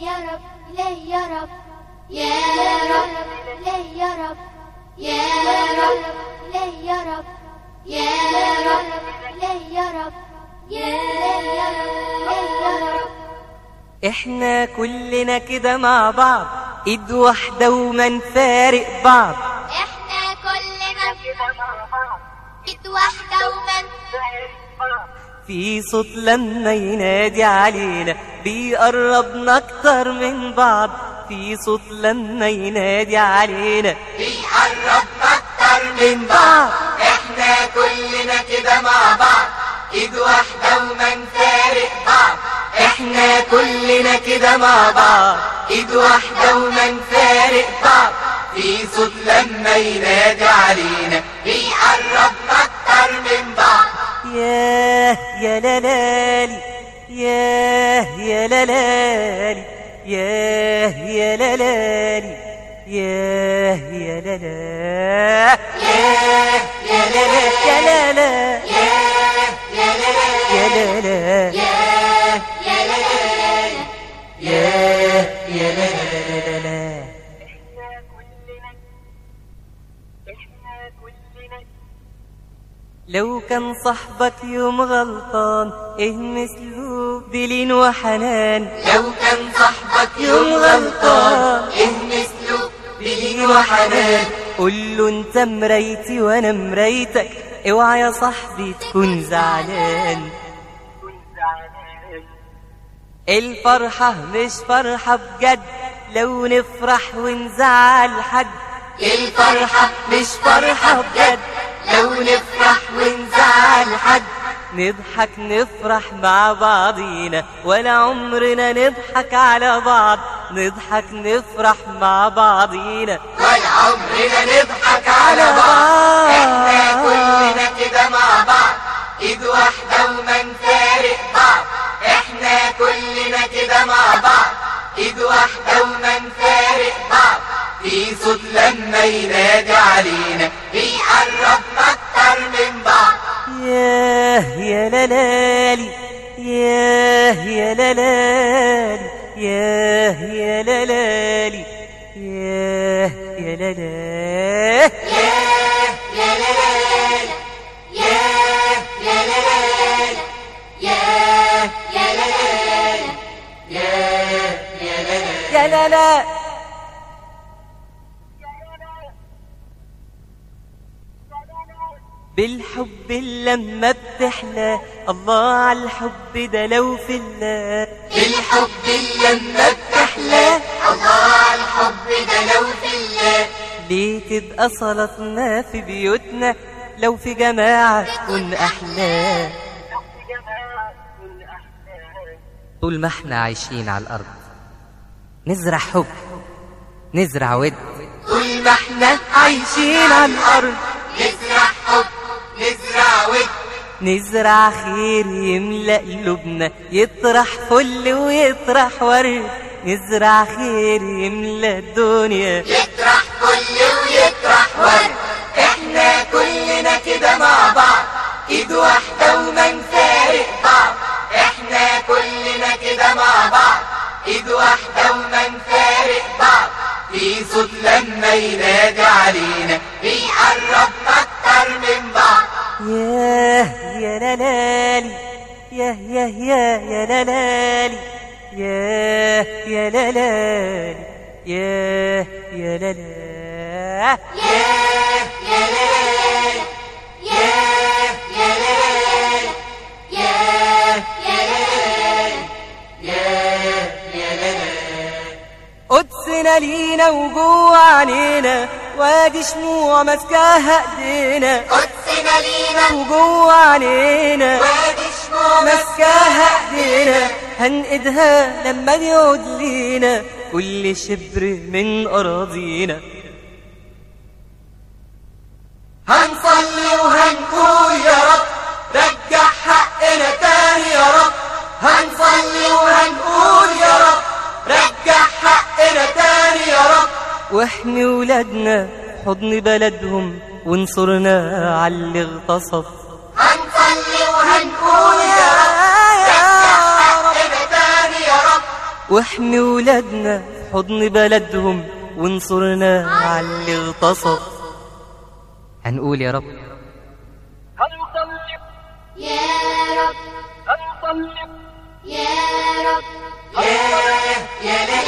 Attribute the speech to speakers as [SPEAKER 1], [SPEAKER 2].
[SPEAKER 1] يا رب إلهي يا رب يا رب إلهي يا رب يا رب إلهي يا رب يا رب إلهي يا رب يا رب.
[SPEAKER 2] احنا كلنا كده مع بعض ايد واحدة وما نفارق بعض.
[SPEAKER 1] احنا كلنا كده مع بعض ايد واحدة وما نفارق بعض.
[SPEAKER 2] في صوت لما ينادي علينا بيقربنا اكتر من بعض. في صوت لما ينادي علينا
[SPEAKER 3] بيقربنا اكتر من بعض. احنا كلنا كده مع بعض ايد واحدة وما نفارق بعض. احنا كلنا كده مع بعض ايد واحدة وما نفارق بعض. في صوت لما ينادي علينا بيقربنا اكتر من بعض.
[SPEAKER 2] ياه يا لالالي ياه يا لالالي ياه يا لالالي ياه يا لالا
[SPEAKER 3] ياه يا لالا
[SPEAKER 2] يا لالا
[SPEAKER 3] ياه يا لالا
[SPEAKER 2] يا لالا
[SPEAKER 3] ياه يا لالا ياه يا لالا.
[SPEAKER 2] لو كان صاحبك يوم غلطان مثله بلين وحنان.
[SPEAKER 3] لو كان صاحبك يوم غلطان مثله بلين وحنان.
[SPEAKER 2] قول له انت مرايتي وانا مرايتك اوعى يا صاحبي تكون زعلان. الفرحة مش فرحة بجد لو نفرح ونزعل حد.
[SPEAKER 3] الفرحة مش فرحة بجد لو نفرح ونزعل حد.
[SPEAKER 2] نضحك نفرح مع بعضينا ولا عمرنا نضحك على بعض. نضحك نفرح مع بعضينا
[SPEAKER 3] ولا عمرنا نضحك على بعض. احنا كلنا كده مع بعض ايد واحدة وما نفارق بعض. احنا كلنا كده مع بعض ايد واحدة وما نفارق بعض. في صوت لما ينادي علينا بيقربنا اكتر من بعض.
[SPEAKER 2] ياه يا لالالي ياه يا لالالي ياه يا لالالي ياه يا لالا
[SPEAKER 3] ياه يا لالا ياه يا لالا ياه يا لالا ياه يا لالا
[SPEAKER 2] يا لالا. بالحب لما بتحلى الله على الحب ده لو في الله.
[SPEAKER 3] بالحب لما بتحلى الله على الحب ده لو في الله.
[SPEAKER 2] ليه تبقى صلاتنا في بيوتنا لو في جماعة تكون أحلى. طول ما احنا عايشين على الأرض نزرع حب نزرع ود.
[SPEAKER 3] طول ما احنا
[SPEAKER 2] عايشين على الأرض
[SPEAKER 3] نزرع حب نزرع ود.
[SPEAKER 2] نزرع خير يملأ قلوبنا يطرح فل ويطرح ورد. نزرع خير يملأ الدنيا
[SPEAKER 3] يطرح فل ويطرح ورد. احنا كلنا كده مع بعض ايد واحدة وما نفارق بعض. احنا كلنا كده مع بعض ايد واحدة وما نفارق بعض. في صوت لما ينادي علينا بيقربنا اكتر من بعض.
[SPEAKER 2] ياه يا لالالي ياه ياه ياه يا لالالي ياه يا لالالي ياه يا لالا
[SPEAKER 3] ياه يا لالا ياه يا لالا ياه يا لالا ياه يا لالا.
[SPEAKER 2] قدسنا لينا وجوه عنينا وادي شموع ماسكاها ايدينا.
[SPEAKER 3] قدسنا لينا
[SPEAKER 2] وجوه عنينا
[SPEAKER 3] وادي شموع
[SPEAKER 2] ماسكاها ايدينا. هنقدها لما يعود لينا كل شبر من اراضينا.
[SPEAKER 3] هنصلي وهنقول يا رب رجع حقنا تاني يا رب. هنصلي وهنقول يا رب رجع حقنا تاني يا رب.
[SPEAKER 2] واحمي ولادنا في حضن بلدهم وانصرنا على اللي اغتصب.
[SPEAKER 3] هنصلي وهنقول يا رب رجع حقنا تاني يا رب.
[SPEAKER 2] واحمي ولادنا في حضن بلدهم وانصرنا على اللي اغتصب. هنقول يا رب
[SPEAKER 1] يا رب يا رب
[SPEAKER 3] يا